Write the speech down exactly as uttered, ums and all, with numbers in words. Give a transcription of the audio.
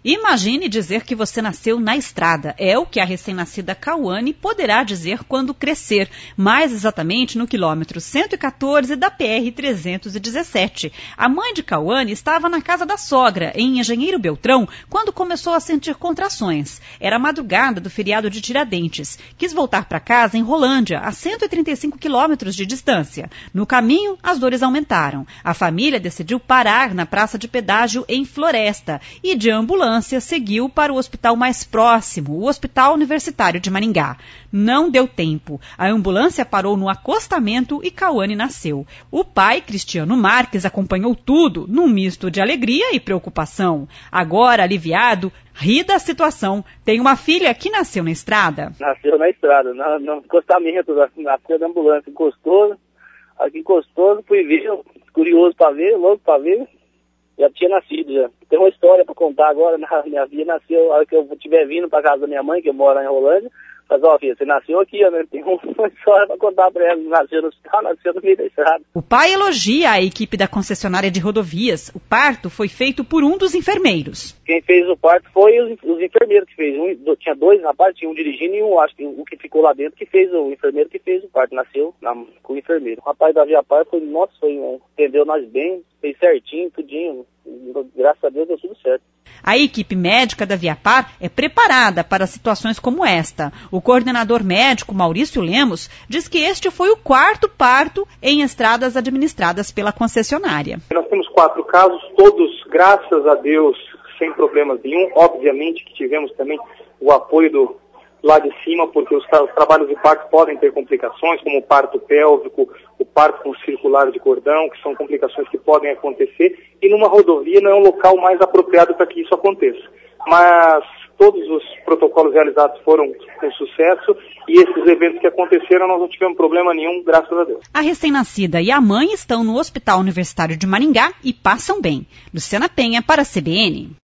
Imagine dizer que você nasceu na estrada. É o que a recém-nascida Cauane poderá dizer quando crescer, mais exatamente no quilômetro cento e quatorze da P R trezentos e dezessete. A mãe de Cauane estava na casa da sogra, em Engenheiro Beltrão, quando começou a sentir contrações. Era a madrugada do feriado de Tiradentes. Quis voltar para casa em Rolândia, a cento e trinta e cinco quilômetros de distância. No caminho, as dores aumentaram. A família decidiu parar na praça de pedágio em Floresta e, de ambulância, seguiu para o hospital mais próximo, o Hospital Universitário de Maringá. Não deu tempo. A ambulância parou no acostamento e Cauane nasceu. O pai, Cristiano Marques, acompanhou tudo, num misto de alegria e preocupação. Agora, aliviado, ri da situação. Tem uma filha que nasceu na estrada. Nasceu na estrada, no, no acostamento, nasceu da ambulância, encostou, aqui encostou, fui ver, curioso para ver, louco para ver. Já tinha nascido, já. Tem uma história para contar agora. Minha filha nasceu, a hora que eu estiver vindo para casa da minha mãe, que eu moro lá em Rolândia. Mas, ó, filha, você nasceu aqui, né? Tem uma história para contar para ela. Nasceu no hospital, nasceu no meio da estrada. O pai elogia a equipe da concessionária de rodovias. O parto foi feito por um dos enfermeiros. Quem fez o parto foi os, os enfermeiros que fez. Um, tinha dois rapazes, tinha um dirigindo e um, acho que um que ficou lá dentro, que fez o enfermeiro que fez o parto. Nasceu na, com o enfermeiro. O rapaz da Via Par foi, nossa, foi, um, entendeu nós bem, fez certinho, tudinho. Graças a Deus deu tudo certo. A equipe médica da Via Par é preparada para situações como esta. O coordenador médico, Maurício Lemos, diz que este foi o quarto parto em estradas administradas pela concessionária. Nós temos quatro casos, todos, graças a Deus, sem problemas nenhum. Obviamente que tivemos também o apoio do lá de cima, porque os, tra- os trabalhos de parto podem ter complicações, como o parto pélvico, o parto com circular de cordão, que são complicações que podem acontecer, e numa rodovia não é um local mais apropriado para que isso aconteça. Mas todos os protocolos realizados foram com sucesso, e esses eventos que aconteceram nós não tivemos problema nenhum, graças a Deus. A recém-nascida e a mãe estão no Hospital Universitário de Maringá e passam bem. Luciana Penha para a C B N.